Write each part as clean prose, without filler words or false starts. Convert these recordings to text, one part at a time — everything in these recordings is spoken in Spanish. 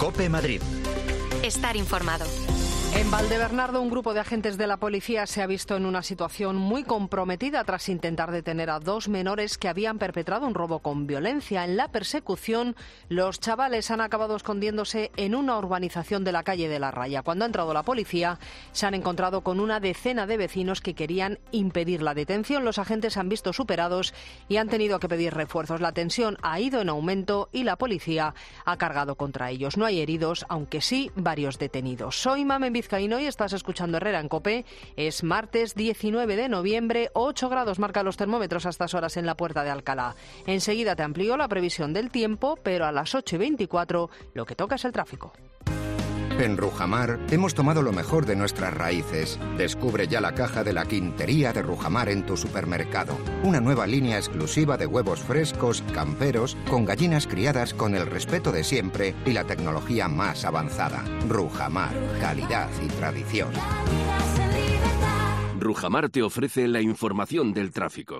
COPE Madrid. Estar informado. En Valdebernardo, un grupo de agentes de la policía se ha visto en una situación muy comprometida tras intentar detener a 2 menores que habían perpetrado un robo con violencia. En la persecución, los chavales han acabado escondiéndose en una urbanización de la calle de la Raya. Cuando ha entrado la policía, se han encontrado con una decena de vecinos que querían impedir la detención. Los agentes se han visto superados y han tenido que pedir refuerzos. La tensión ha ido en aumento y la policía ha cargado contra ellos. No hay heridos, aunque sí varios detenidos. Soy Mamen Vizcaíno y estás escuchando Herrera en COPE. Es martes 19 de noviembre, 8 grados marcan los termómetros a estas horas en la Puerta de Alcalá. Enseguida te amplío la previsión del tiempo, pero a las 8:24 lo que toca es el tráfico. En Rujamar hemos tomado lo mejor de nuestras raíces. Descubre ya la caja de la Quintería de Rujamar en tu supermercado. Una nueva línea exclusiva de huevos frescos, camperos, con gallinas criadas con el respeto de siempre y la tecnología más avanzada. Rujamar, calidad y tradición. Rujamar te ofrece la información del tráfico.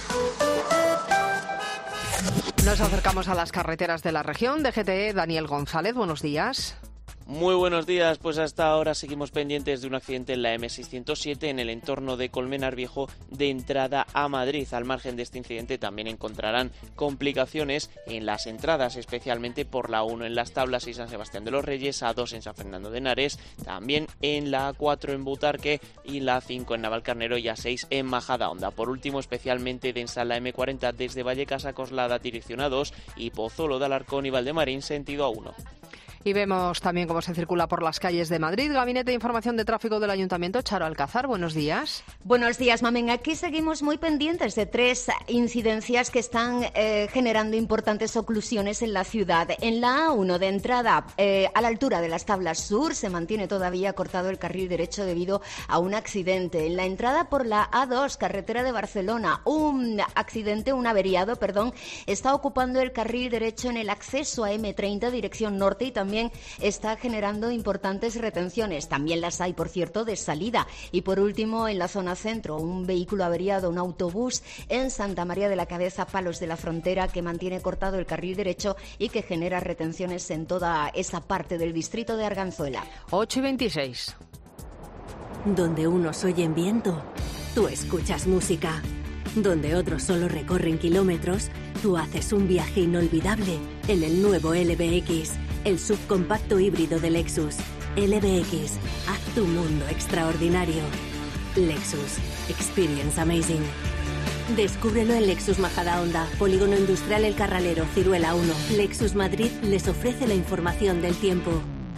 Nos acercamos a las carreteras de la región. DGT, Daniel González, buenos días. Muy buenos días, pues hasta ahora seguimos pendientes de un accidente en la M607 en el entorno de Colmenar Viejo de entrada a Madrid. Al margen de este incidente también encontrarán complicaciones en las entradas, especialmente por la 1 en Las Tablas y San Sebastián de los Reyes, A2 en San Fernando de Henares, también en la A4 en Butarque y la A5 en Navalcarnero y A6 en Majadahonda. Por último, especialmente densa la M40 desde Vallecas a Coslada dirección A2 y Pozuelo de Alarcón y Valdemarín sentido A1. Y vemos también cómo se circula por las calles de Madrid. Gabinete de Información de Tráfico del Ayuntamiento, Charo Alcázar, buenos días. Buenos días, Mamen. Aquí seguimos muy pendientes de 3 incidencias que están generando importantes oclusiones en la ciudad. En la A1 de entrada, a la altura de Las Tablas Sur, se mantiene todavía cortado el carril derecho debido a un accidente. En la entrada por la A2, carretera de Barcelona, un averiado, está ocupando el carril derecho en el acceso a M30, dirección norte, y también está generando importantes retenciones. También las hay, por cierto, de salida. Y por último, en la zona centro, un vehículo averiado, un autobús en Santa María de la Cabeza, Palos de la Frontera, que mantiene cortado el carril derecho y que genera retenciones en toda esa parte del distrito de Arganzuela. 8:26. Donde unos oyen viento, tú escuchas música. Donde otros solo recorren kilómetros, tú haces un viaje inolvidable en el nuevo LBX, el subcompacto híbrido de Lexus. LBX, haz tu mundo extraordinario. Lexus, experience amazing. Descúbrelo en Lexus Majadahonda, Polígono Industrial El Carralero, Ciruela 1. Lexus Madrid les ofrece la información del tiempo.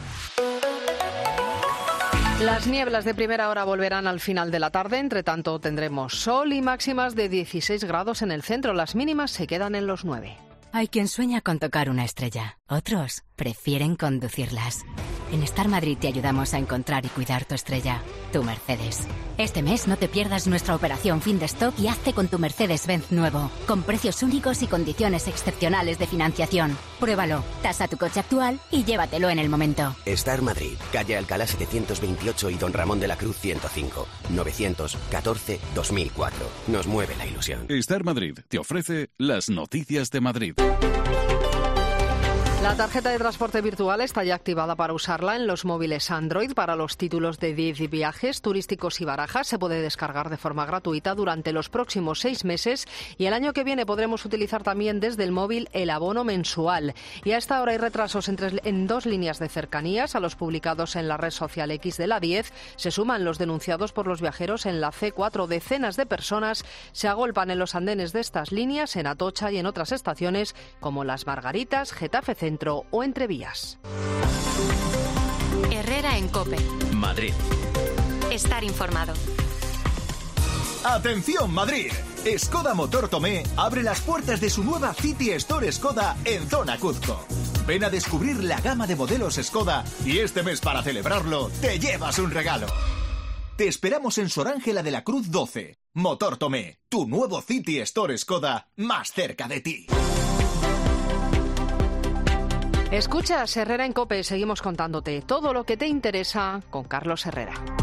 Las nieblas de primera hora volverán al final de la tarde. Entre tanto, tendremos sol y máximas de 16 grados en el centro. Las mínimas se quedan en los 9. Hay quien sueña con tocar una estrella. Otros prefieren conducirlas. En Star Madrid te ayudamos a encontrar y cuidar tu estrella, tu Mercedes. Este mes no te pierdas nuestra operación fin de stock y hazte con tu Mercedes-Benz nuevo, con precios únicos y condiciones excepcionales de financiación. Pruébalo, tasa tu coche actual y llévatelo en el momento. Star Madrid, calle Alcalá 728 y Don Ramón de la Cruz 105, 914-2004. Nos mueve la ilusión. Star Madrid te ofrece las noticias de Madrid. La tarjeta de transporte virtual está ya activada para usarla en los móviles Android para los títulos de 10 viajes turísticos y barajas. Se puede descargar de forma gratuita durante los próximos 6 meses y el año que viene podremos utilizar también desde el móvil el abono mensual. Y a esta hora hay retrasos en 2 líneas de cercanías. A los publicados en la red social X de la 10 se suman los denunciados por los viajeros en la C4. Decenas de personas se agolpan en los andenes de estas líneas, en Atocha y en otras estaciones como Las Margaritas, Getafe Centro o Entrevías. Herrera en COPE. Madrid. Estar informado. ¡Atención, Madrid! Skoda Motor Tomé abre las puertas de su nueva City Store Skoda en Zona Cuzco. Ven a descubrir la gama de modelos Skoda y este mes, para celebrarlo, te llevas un regalo. Te esperamos en Sor Ángela de la Cruz 12. Motor Tomé, tu nuevo City Store Skoda más cerca de ti. Escuchas Herrera en COPE, seguimos contándote todo lo que te interesa con Carlos Herrera.